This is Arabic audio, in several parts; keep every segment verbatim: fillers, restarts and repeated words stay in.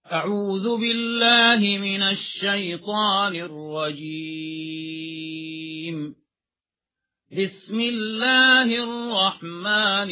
أعوذ بالله من الشيطان الرجيم. بسم الله الرحمن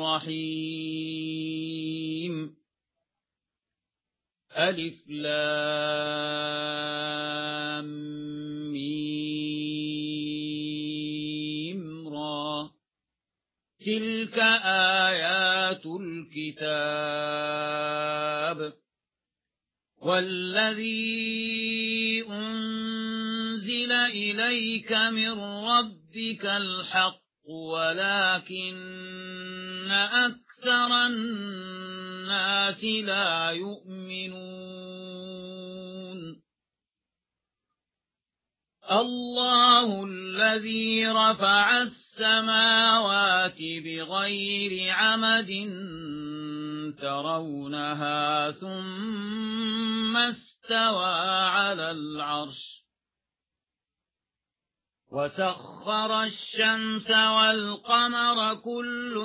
الرحيم. ألف لام ميم را. تلك آيات الكتاب والذي أنزل إليك من ربك الحق ولكن أكثر الناس لا يؤمنون. الله الذي رفع السماوات بغير عمد ترونها ثم استوى على العرش وسخر الشمس والقمر كل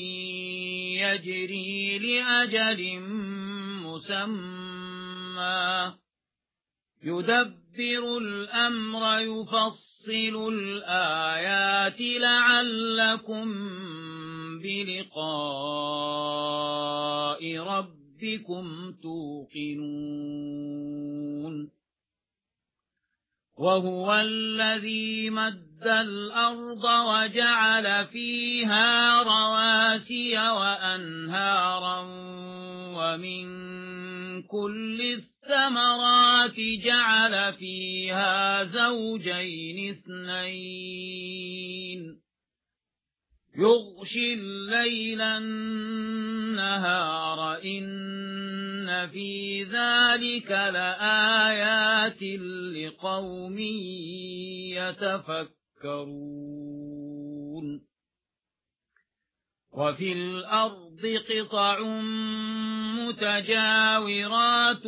يجري لأجل مسمى يدبر الأمر يفصل الآيات لعلكم بلقاء ربكم توقنون. وهو الذي مد الأرض وجعل فيها رواسي وأنهارا ومن كل الثمرات جعل فيها زوجين اثنين يغشي الليل النهار إن في ذلك لآيات لقوم يتفكرون. وفي الأرض قطع متجاورات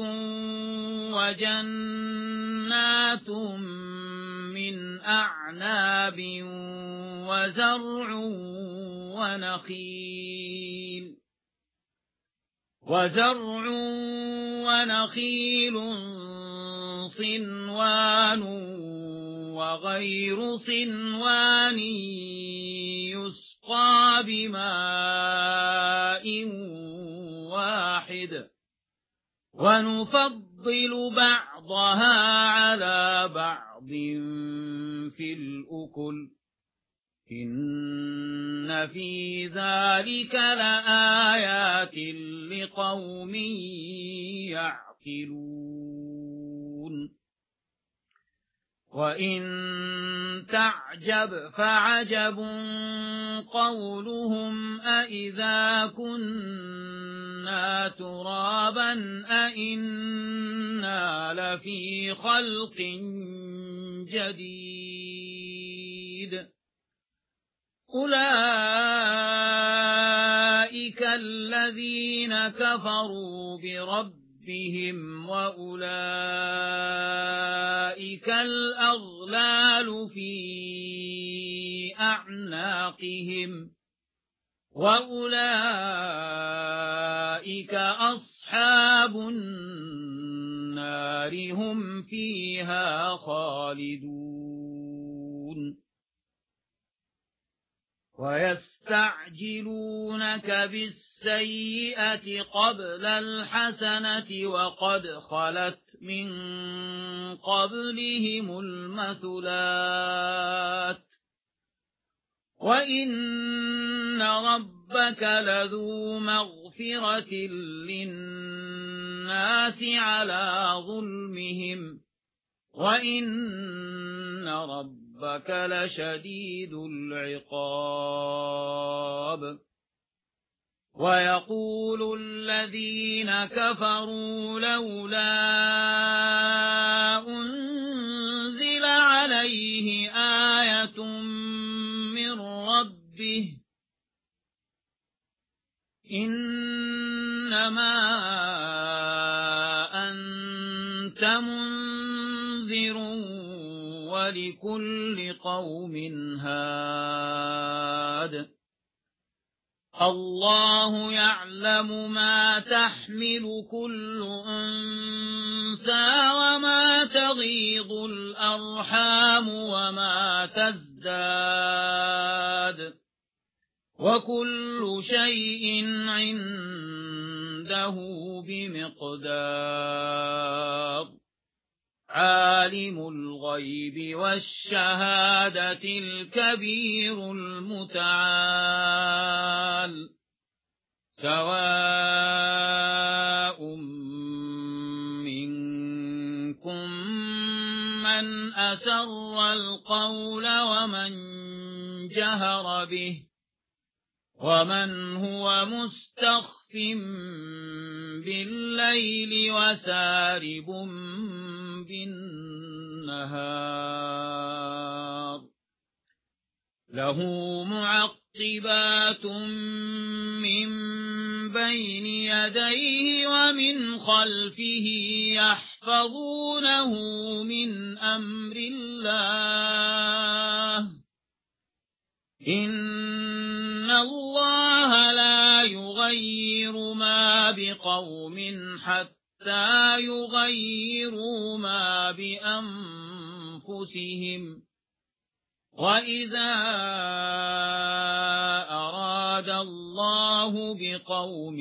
وجنات من أعناب وزرع ونخيل وزرع ونخيل صنوان وغير صنوان يسقى بماء واحد ونفضل بعضها على بعض في الأكل إن في ذلك لآيات لقوم يعقلون. وإن تعجب فعجب قولهم أإذا كنا ترابا أإنا لفي خلق جديد. أولئك الذين كفروا بربهم وأولئك الأغلال في أعناقهم وأولئك أصحاب النار هم فيها خالدون. ويستعجلونك بالسيئة قبل الحسنة وقد خلت من قبلهم المثلات وإن ربك لذو مغفرة للناس على ظلمهم وإن ربك ربك لشديد العقاب. ويقول الذين كفروا لولا أنزل عليه آية من ربه إنما أنت منذر ولكل قوم هاد. الله يعلم ما تحمل كل أنثى وما تغيض الأرحام وما تزداد وكل شيء عنده بمقدار عالم الغيب والشهادة الكبير المتعال سواء منكم من أسر القول ومن جهر به ومن هو مستخف بالليل وسارب بالنهار له معقبات من بين يديه ومن خلفه يحفظونه من أمر الله إن الله لا يغير ما بقوم حتى يغيروا ما بأنفسهم وإذا أراد الله بقوم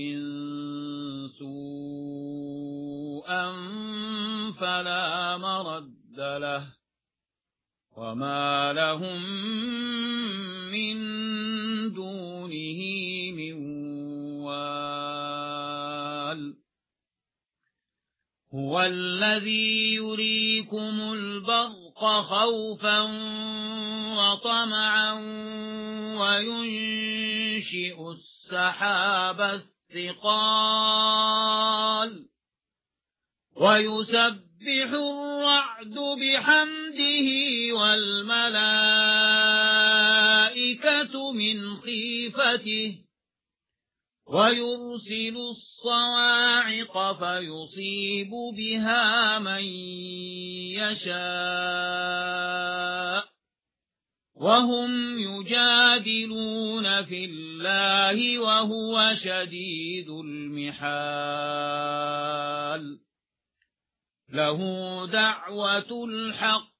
سوءا فلا مرد له وما لهم من دونه من وال هو الذي يريكم البرق خوفا وطمعا وينشئ السحاب الثقال ويسبح الرعد بحمده والملائكة من خيفته ويرسل الصواعق فيصيب بها من يشاء وهم يجادلون في الله وهو شديد المحال له دعوة الحق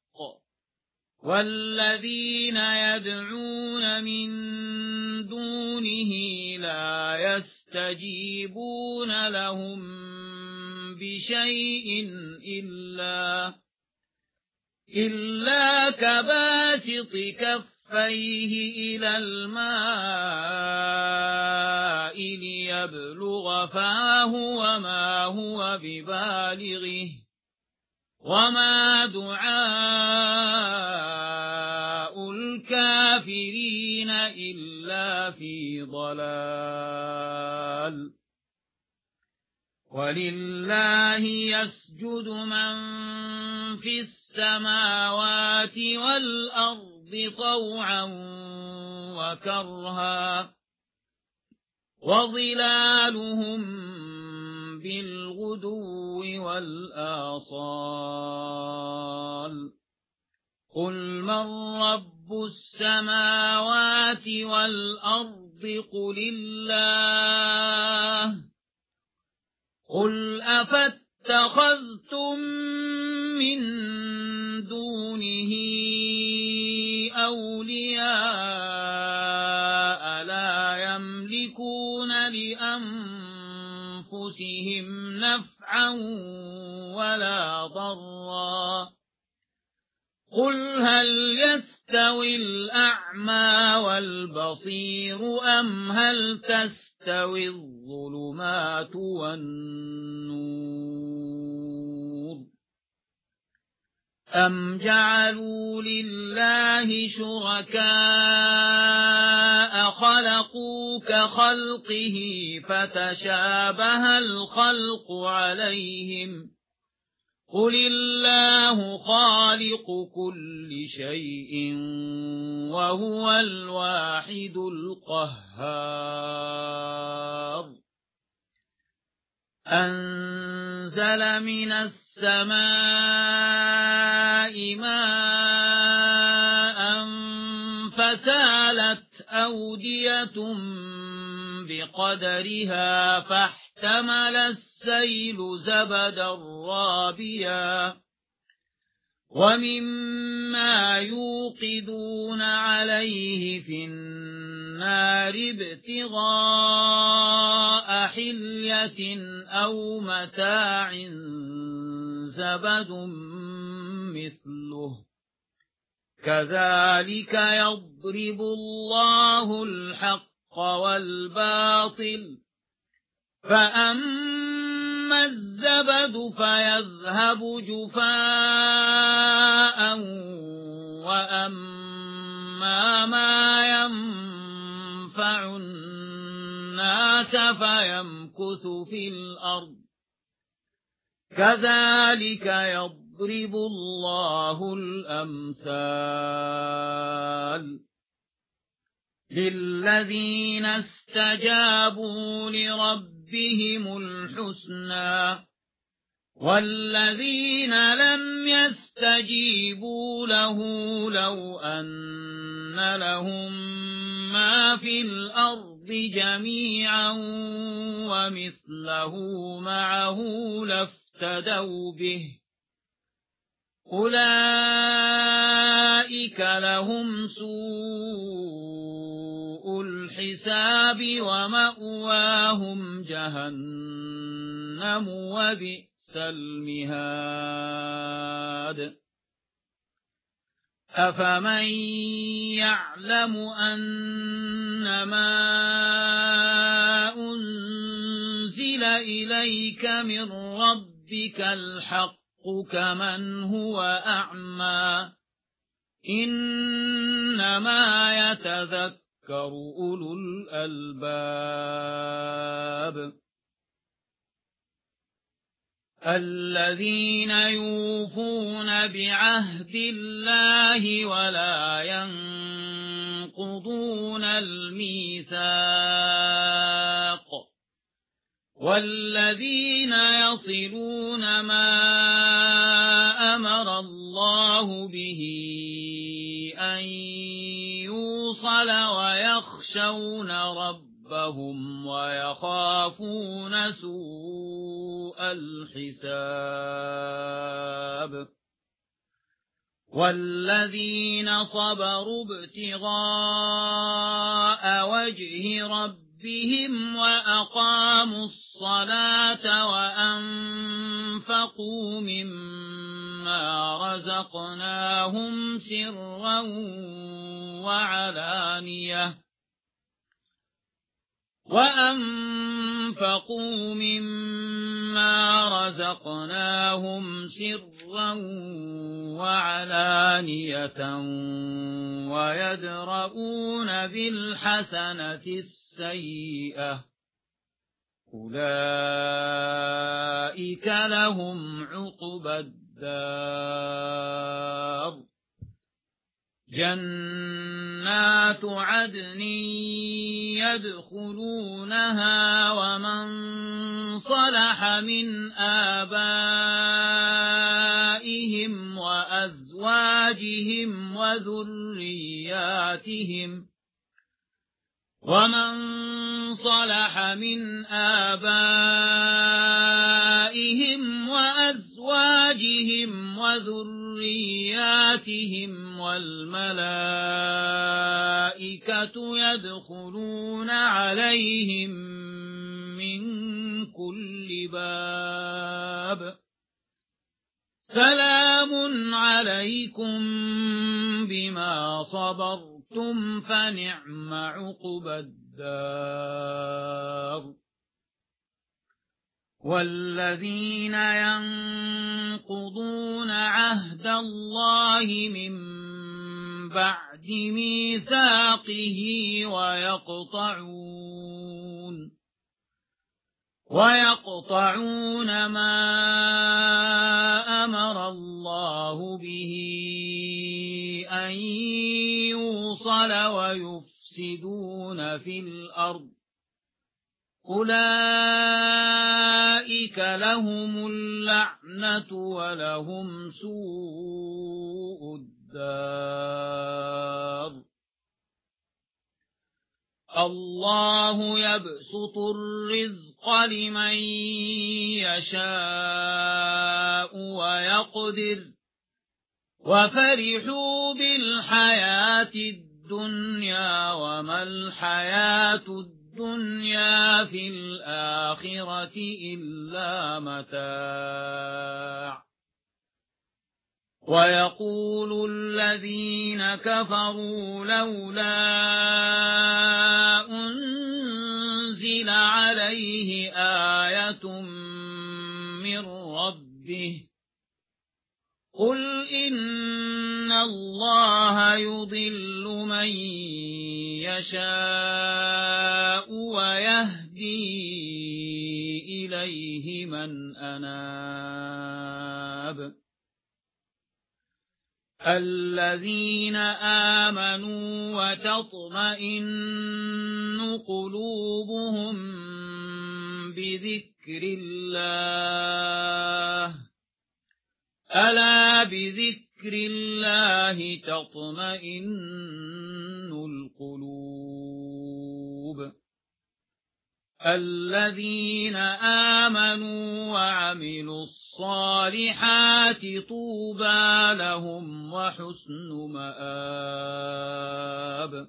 والذين يدعون من دونه لا يستجيبون لهم بشيء إلا إلا كباسط كفيه إلى الماء ليبلغ فاه وما هو ببالغه وما دعاء الكافرين إلا في ضلال ولله يسجد من في السماوات والأرض طوعا وكرها وظلالهم بالغدو والآصال قل من رب السماوات والأرض قل الله قل أفاتخذتم من دونه أولياء لا يملكون لأنفسهم نفعا ولا ضرا قل هل يستوي الأعمى والبصير أم هل تستوي الظلمات والنور أم جعلوا لله شركاء خلقوا كخلقه فتشابه الخلق عليهم قل الله خالق كل شيء وهو الواحد القهار أنزل من السماء ماء فسالت أودية بقدرها فاحتمل السيل زبدا رابيا ومما يوقدون عليه في النار ابتغاء حلية أو متاع زبد مثله كذلك يضرب الله الحق والباطل فأما الزبد فيذهب جفاء وأما ما ينفع الناس فيمكث في الأرض كذلك يضرب الله الأمثال للذين استجابوا لربهم الحسنى والذين لم يستجيبوا له لو أن لهم ما في الأرض جميعا ومثله معه لافتدوا به أولئك لهم سوء الحساب ومأواهم جهنم وبئس المهاد أفمن يعلم أنما أنزل إليك من ربك الحق كمن هو أعمى إنما يتذكر أولو الألباب الذين يوفون بعهد الله ولا ينقضون الميثاق والذين يصلون ما أمر الله به أن يوصل ويخشون ربهم ويخافون سوء الحساب والذين صبروا ابتغاء وجه ربهم بهم وأقاموا الصلاة وأنفقوا مما رزقناهم سرا وعلانية وأنفقوا مما رزقناهم سرا وعلانية ويدرؤون بالحسنة السيئة أولئك لهم عقبى الدار جنات عدن يدخلونها ومن صلح من آبائهم وأزواجهم وذرياتهم ومن صلح من آبائهم وأزواجهم وذرياتهم والملائكة يدخلون عليهم من كل باب سلام عليكم بما صبرتم فنعم عقبى الدار والذين ينقضون عهد الله من بعد ميثاقه ويقطعون ويقطعون ما أمر الله به أن يوصل ويفسدون في الأرض أولئك لهم اللعنة ولهم سوء الدار الله يبسط الرزق لمن يشاء ويقدر وفرحوا بالحياة الدنيا وما الحياة الدنيا في الآخرة إلا متاع ويقول الذين كفروا لولا أنزل عليه آية من ربه قل إن الله يضل من يشاء ويهدي إليه من أناب الذين آمنوا وتطمئن قلوبهم بذكر الله ألا بذكر الله تطمئن القلوب الذين آمنوا وعملوا الصالحات طوبى لهم وحسن مآب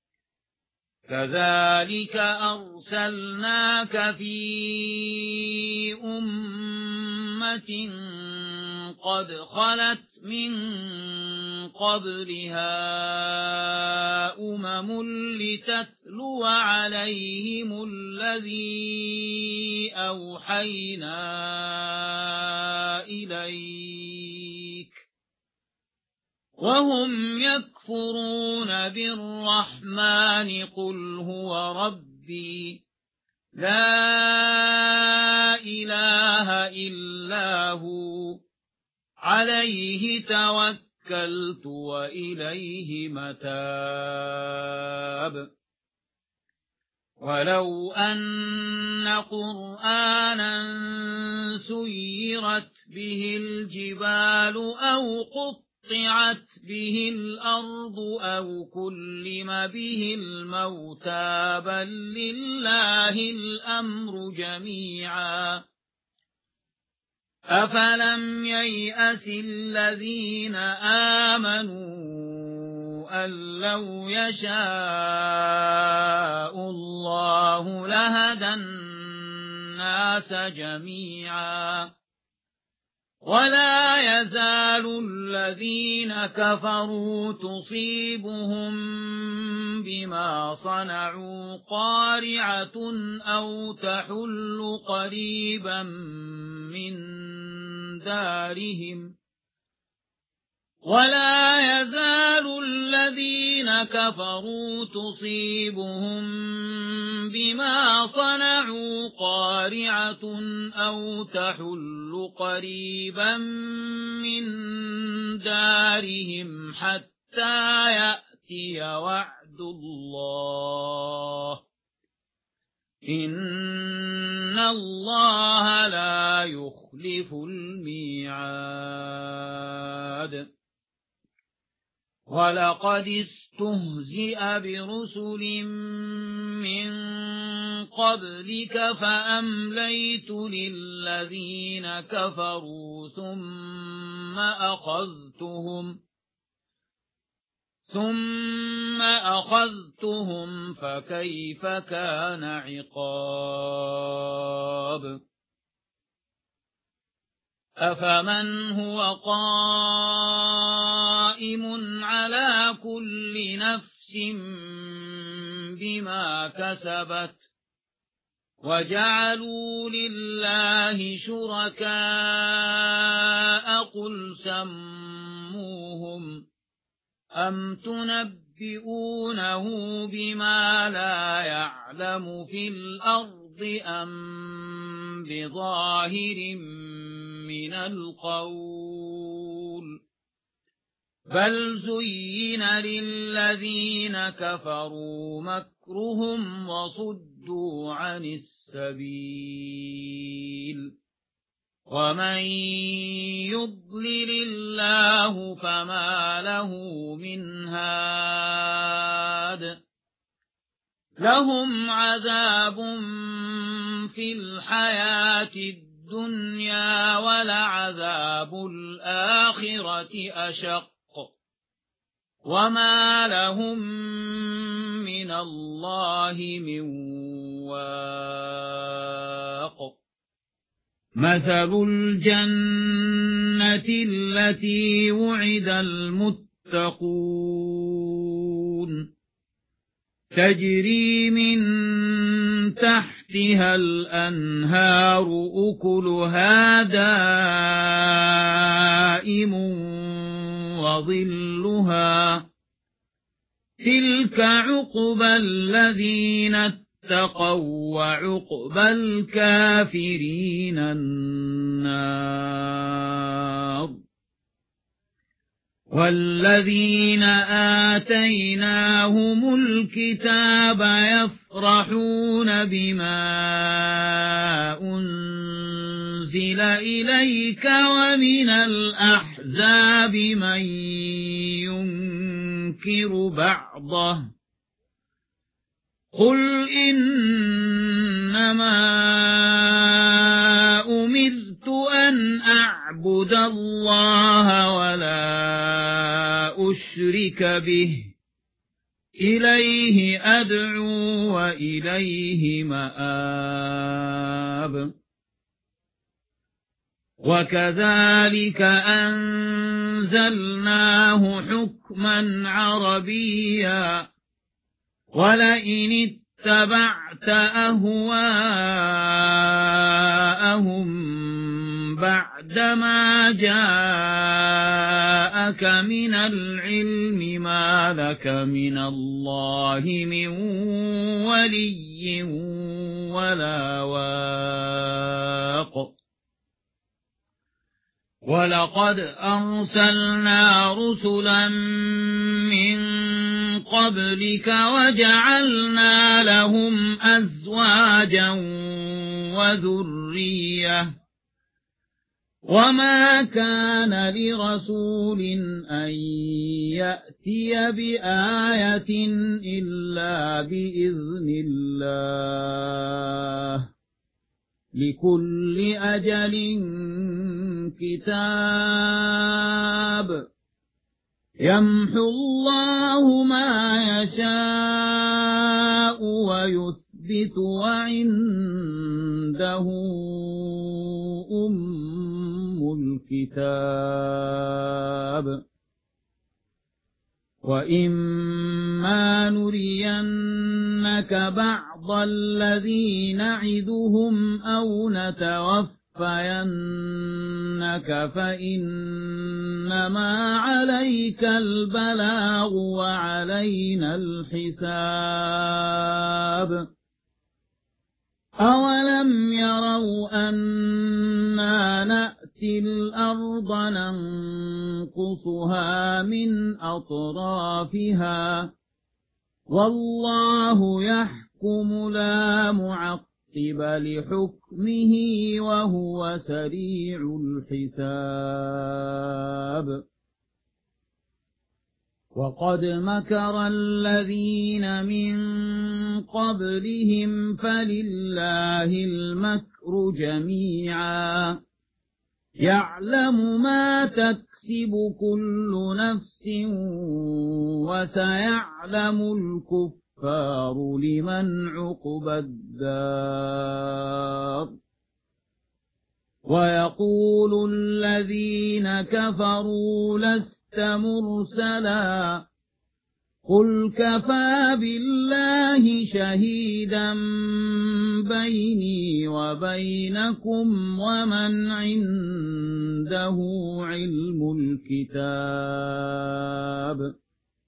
كذلك أرسلناك في أمة قد خلت من قبلها أمم لتتلو عليهم الذي أوحينا إليك وهم يكفرون بالرحمن قل هو ربي لا إله إلا هو عليه توكلت وإليه متاب ولو أن قرآنا سيرت به الجبال أو قطعت به الأرض أو كلم به الموتى بل لله الأمر جميعا أفلم ييأس الذين آمنوا أن لو يشاء الله لهدى الناس جميعا ولا يزال الذين كفروا تصيبهم بما صنعوا قارعة أو تحل قريبا من دارهم ولا يزال الذين كفروا تصيبهم بما صنعوا قارعة أو تحل قريبا من دارهم حتى يأتي وعد الله إن الله لا يخلف الميعاد ولقد استهزئ برسل من قبلك فأمليت للذين كفروا ثم أخذتهم ثم أخذتهم فكيف كان عقاب أفمن هو قائم على كل نفس بما كسبت وجعلوا لله شركاء قل سموهم أم تنبئونه بما لا يعلم في الأرض أم بظاهر من القول بل زين للذين كفروا مكرهم وصدوا عن السبيل ومن يضلل الله فما له من هاد لهم عذاب في الحياة الدنيا ولعذاب الآخرة أشق وما لهم من الله من واق مثل الجنة التي وعد المتقون تجري من تحتها الأنهار أكلها دائم وظلها تلك عقبى الذين اتقوا وعقبى الكافرين النار والذين آتيناهم الكتاب يفرحون بما أنزل إليك ومن الأحزاب من ينكر بعضه قل إنما أمرت أن أعبد الله ولا أشرك به إليه أدعو وإليه مآب وكذلك أنزلناه حكما عربيا ولئن اتبعت أهواءهم بعدما جاءك من العلم ما لك من الله من ولي ولا واق ولقد أرسلنا رسلا من قبلك وجعلنا لهم أزواجا وذرية وما كان لرسول أن يأتي بآية إلا بإذن الله لكل أجل كتاب يمحو الله ما يشاء ويثبت وعنده أم الكتاب وإما نرينك بعض الذي نعدهم أو نتوفينك فإنما عليك البلاغ وعلينا الحساب أولم يروا أنا نأتي الأرض ننقصها من أطرافها والله يحكم لا معقب لحكمه وهو سريع الحساب وقد مكر الذين من قبلهم فلله المكر جميعا يعلم ما تكسب كل نفس وسيعلم الكفار لمن عقبى الدار ويقول الذين كفروا لست مرسلا قل كفى بالله شهيدا بيني وبينكم ومن عنده علم الكتاب